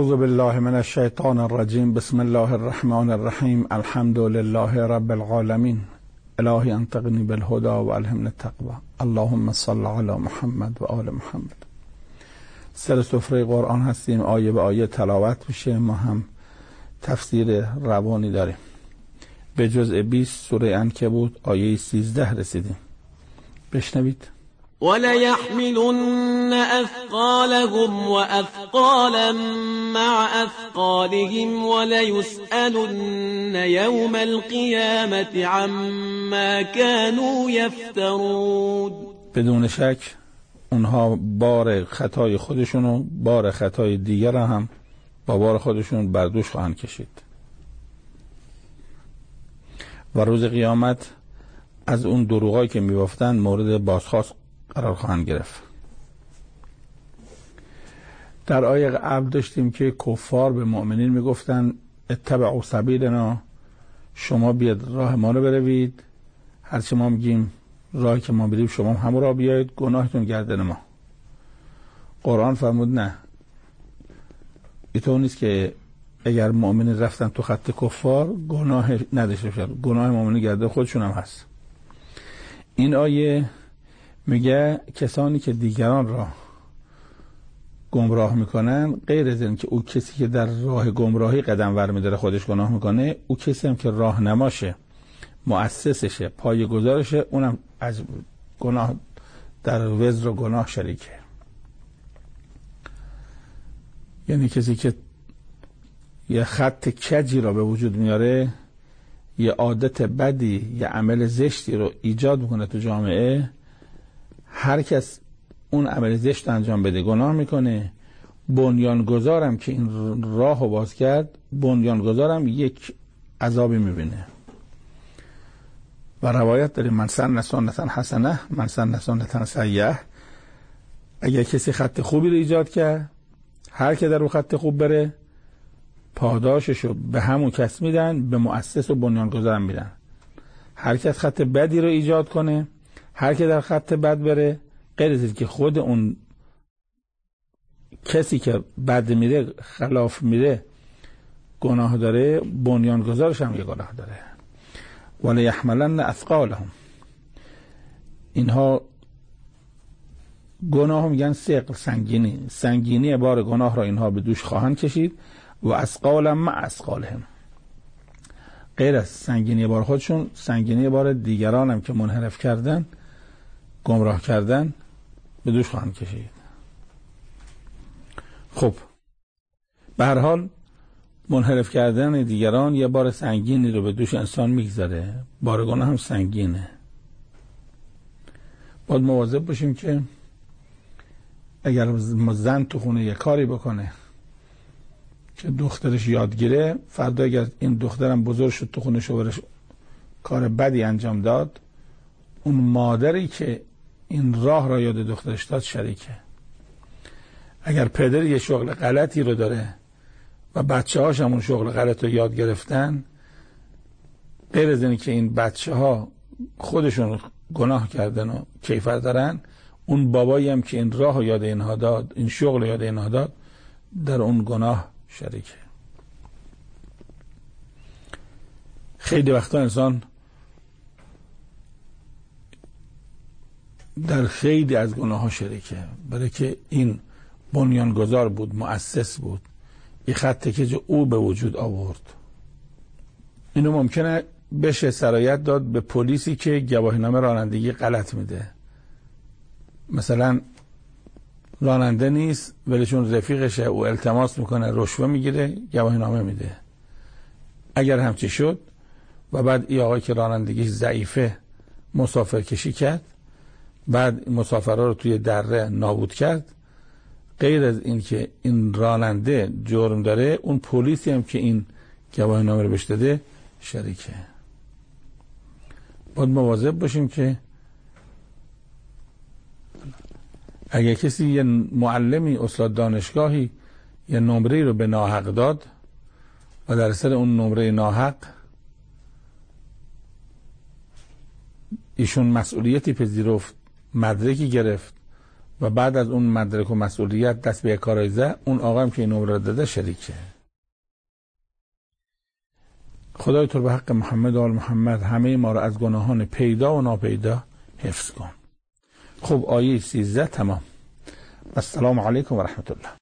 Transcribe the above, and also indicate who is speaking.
Speaker 1: اعوذ بالله من الشیطان الرجیم. بسم الله الرحمن الرحیم. الحمد لله رب العالمین. الهی انطقنی بالهدى و الهمنی التقوى. اللهم صل علی محمد و آل محمد. سر سفره قرآن هستیم، آیه به آیه تلاوت میشه. ما هم تفسیر روانی داریم. به جزء 20 سوره عنکبوت آیه 13 رسیدیم. بشنوید.
Speaker 2: وَلَيَحْمِلُنَّ أَثْقَالَهُمْ وَأَثْقَالًا مَعَ أَثْقَالِهِمْ وَلَيُسْأَلُنَّ يَوْمَ الْقِيَامَةِ عَمَّا كَانُوا يَفْتَرُونَ. بدون شک اونها بار خطای خودشون و بار خطای دیگر هم با بار خودشون بر دوش خواهند کشید و روز قیامت از اون دروغایی که می‌بافتن مورد بازخواست قرار خواهند گرفت. در آیه قبل داشتیم که کفار به مؤمنین میگفتن اتبعوا سبیلنا، شما بیاد راه ما رو بروید، هرچی ما میگیم راهی که ما بریم شما همون راه بیایید، گناهتون گردن ما. قرآن فرمود نه، اینطور نیست که اگر مؤمنین رفتن تو خط کفار گناه نداشته باشن، گناه مؤمنین گردن خودشون هم هست. این آیه میگه کسانی که دیگران را گمراه میکنن، غیر از این که او کسی که در راه گمراهی قدم ور میداره خودش گناه میکنه، او کسی هم که راهنماشه، مؤسسشه، پایه‌گذارشه، اونم از گناه در وزر و گناه شریکه. یعنی کسی که یه خط کجی را به وجود میاره، یه عادت بدی، یه عمل زشتی رو ایجاد میکنه تو جامعه، هر کس اون عمل زشت انجام بده گناه میکنه. بنیانگذارم که این راه رو باز کرد، بنیانگذارم یک عذابی میبینه. و روایت داریم من سن سنتا حسنه من سن سنتا سیئه. اگر کسی خط خوبی رو ایجاد کرد، هر که در اون خط خوب بره پاداششو به همون کس میدن، به مؤسس و بنیانگذارم میدن. هر کس خط بدی رو ایجاد کنه، هر که در خط بد بره، غیر از اینکه خود اون کسی که بد میره، خلاف میره، گناه داره، بنیانگذارش هم یه گناه داره. وَلَيَحْمَلَنَّ أَثْقَالَهُمْ. اینها گناه میگن ثقل، سنگینی بار گناه را اینها به دوش خواهند کشید. و اثقالا مع اثقالهم، غیر از سنگینی بار خودشون، سنگینی بار دیگران هم که منحرف کردن، گمراه کردن، به دوش خواهند کشید. خب به هر حال منحرف کردن دیگران یه بار سنگینی رو به دوش انسان میگذاره، بار گناه هم سنگینه. باید مواظب باشیم که اگر زن تو خونه یه کاری بکنه که دخترش یادگیره، فردا اگر این دخترم بزرگ شد تو خونه شوهرش کار بدی انجام داد، اون مادری که این راه را یاد دخترش داد شریکه. اگر پدر یه شغل غلطی رو داره و بچه هاش همون شغل غلط رو یاد گرفتن، غیر از اینه که این بچه ها خودشون گناه کردن و کیفر دارن، اون بابایی هم که این راه رو یاد اینها داد، این شغل رو یاد اینها داد، در اون گناه شریکه. خیلی وقتا انسان در خیلی از گناه ها شریکه، برای که این بنیانگذار بود، مؤسس بود، این خط که او به وجود آورد. اینو ممکنه بشه سرایت داد به پلیسی که گواهینامه رانندگی غلط میده. مثلا راننده نیست ولی چون رفیقشه او التماس میکنه، رشوه میگیره، گواهینامه میده. اگر همچی شد و بعد این آقای که رانندگیش ضعیفه مسافر کشی کرد، بعد مسافرها رو توی دره نابود کرد، غیر از این که این راننده جرم داره، اون پلیسی هم که این گواهینامه رو بهش داده شریکه. باید مواظب باشیم که اگر کسی یه معلمی، استاد دانشگاهی یه نمره رو به ناحق داد و در اثر اون نمره ناحق ایشون مسئولیتی پذیرفت، مدرکی گرفت و بعد از اون مدرک و مسئولیت دست به کارای زد، اون آقا که این نمره داده شریکه. خدای تو به حق محمد و آل محمد همه ما را از گناهان پیدا و ناپیدا حفظ کن. خب آیه 13 تمام. السلام علیکم و رحمت الله.